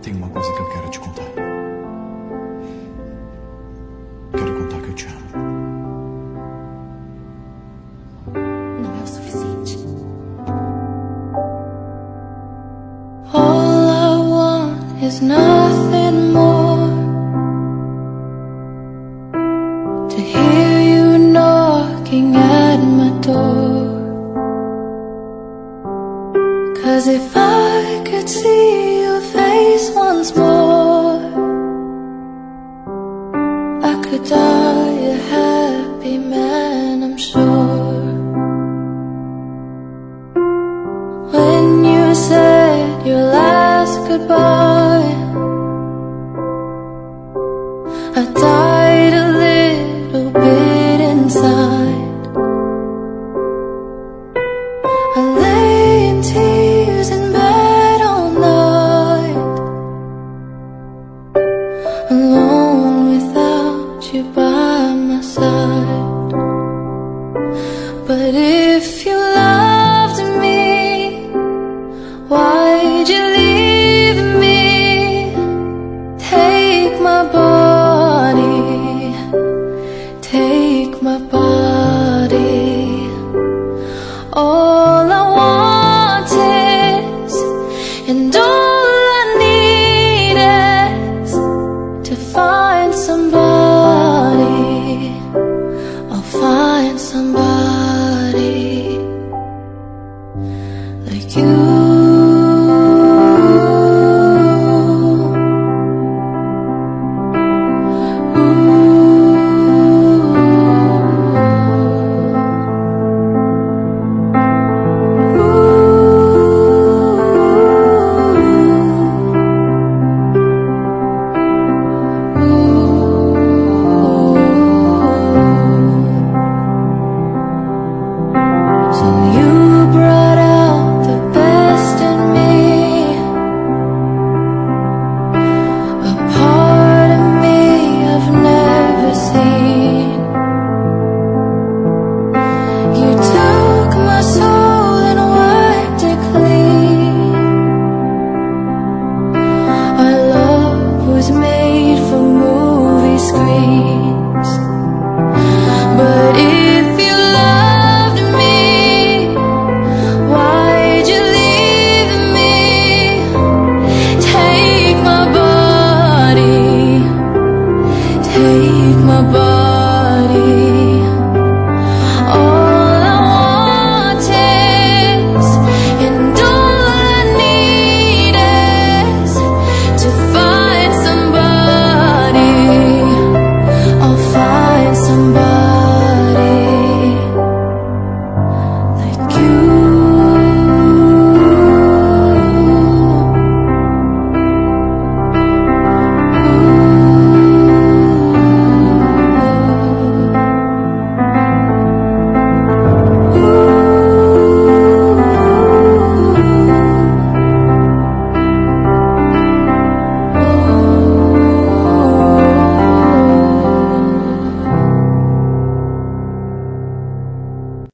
Tem uma coisa que eu quero te contar. Quero contar que eu te amo. Não é o suficiente. All I want is nothing more, to hear you knocking at my door. 'Cause if I could see your face once more, I could die.